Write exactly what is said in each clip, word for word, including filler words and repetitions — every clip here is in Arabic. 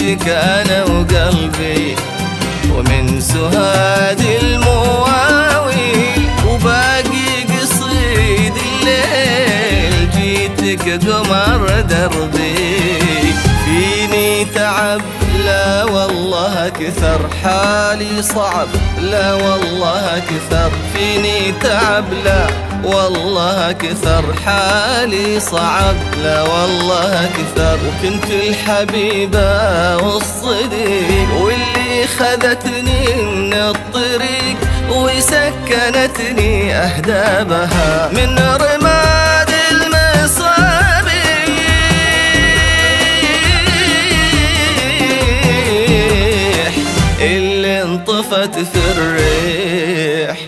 جيتك أنا وقلبي ومن سهاد المواويل، وباقي قصيد الليل جيتك قمر دربي. فيني تعب لا والله كثر، حالي صعب لا والله كثر. فيني تعب لا والله كثر، حالي صعب لا والله كثر. وكنت الحبيبة والصديق واللي خذتني من الطريق وسكنتني أهدابها من رماد المصابيح اللي انطفت في الريح.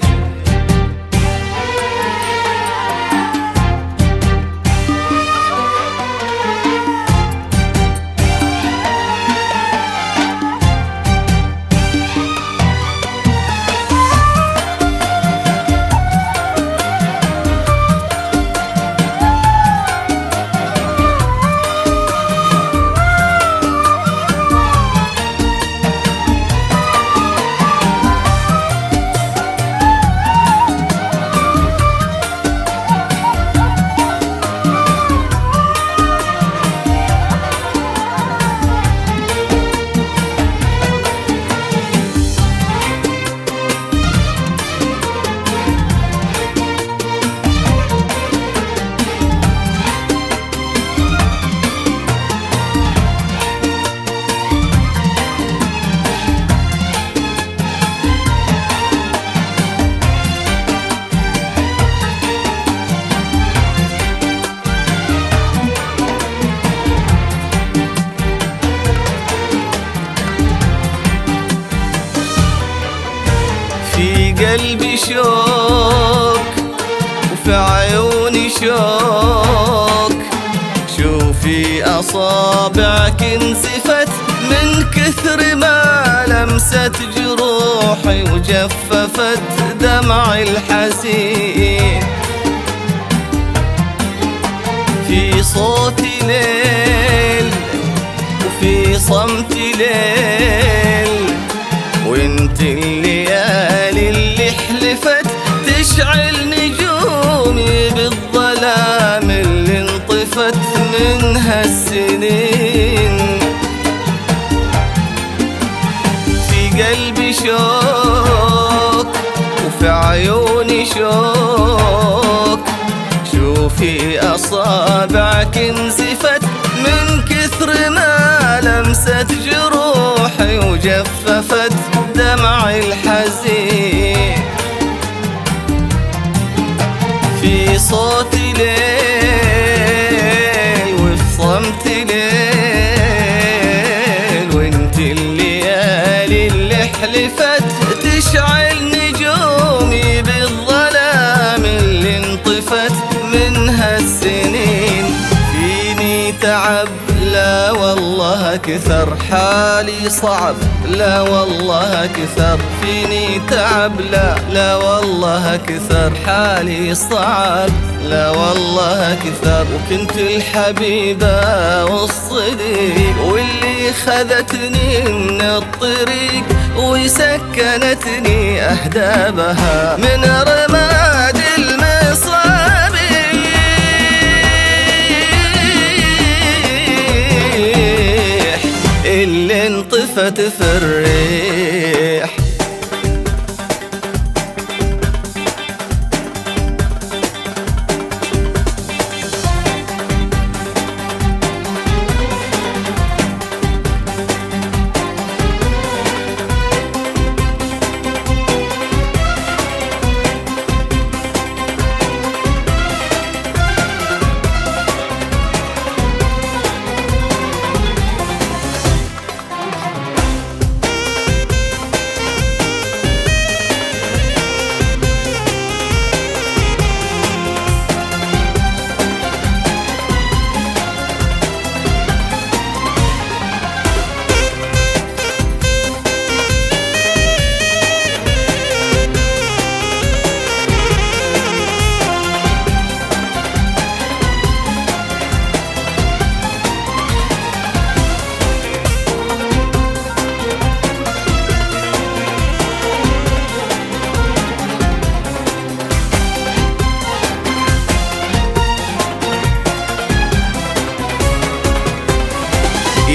في قلبي شوك وفي عيوني شوك، شوفي أصابعك انزفت من كثر ما لمست جروحي وجففت دمعي الحزين. في صوتي ليل وفي صمتي ليل، وانت الليالي اللي حلفت تشعل نجومي بالظلام اللي انطفت منها السنين. في قلبي شوك وفي عيوني شوك، شوفي أصابعك انزفت من كثر ما لمست جروحي وجففت دمعي الحزين. في صوتي ليل وفي صمتي ليل، وانت الليالي اللي حلفت تشعل نجومي بالظلام اللي انطفت منها السنين. فيني تعب لا والله كثر، حالي صعب لا والله كثر. فيني تعب لا لا والله كثر، حالي صعب لا والله كثر. وكنت الحبيبة والصديق واللي خذتني من الطريق وسكنتني أهدابها من رماد المصابيح اللي انطفت في الريح.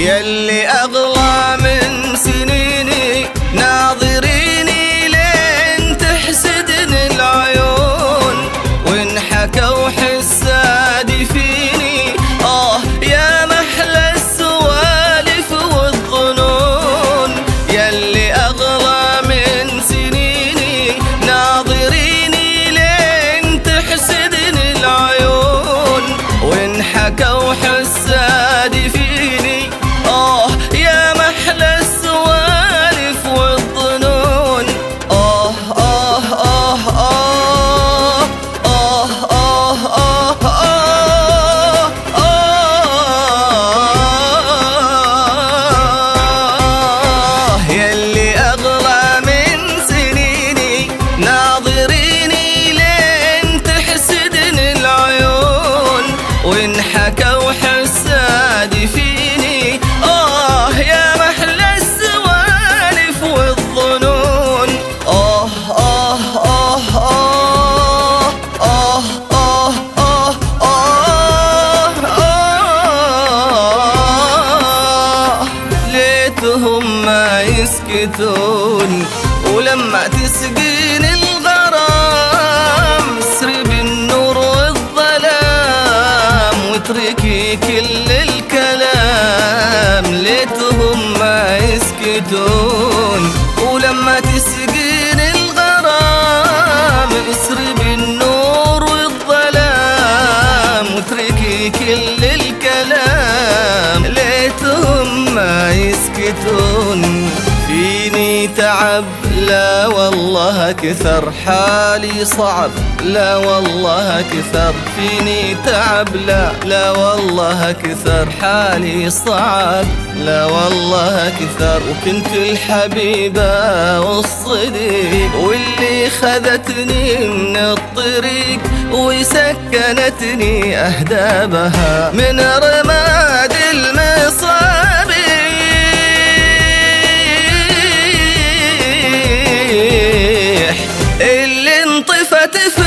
يلي أغلى من سنيني ناظريني لين تحسدني العيون، وإن حكوا حسادي فيني آه يا محلى السوالف والظنون. يلي أغلى من سنيني ناظريني لين تحسدني العيون، وإن حكوا حسادي فيني آه يا محلى السوالف والظنون. آه آه آه آه آه آه آه آه آه يلي أغلى من سنيني ناظريني لين تحسدني العيون، وإن حكوا حسادي فيني آه يا محلى السوالف والظنون. آه آه آه آه آه آه آه آه آه ليتهم ما يسكتون، ولما تسقيني الغرام اسري بالنور والظلام واتركي كل الكلام. ليتهم ما يسكتون، ولما تسقيني الغرام اسري بالنور والظلام واتركي كل الكلام. ليتهم ما يسكتون. فيني تعب لا والله كثر، حالي صعب لا والله كثر. فيني تعب لا لا والله كثر، حالي صعب لا والله كثر. وكنت الحبيبة والصديق واللي خذتني من الطريق وسكنتني أهدابها من رماد المصابيح. اللي انطفت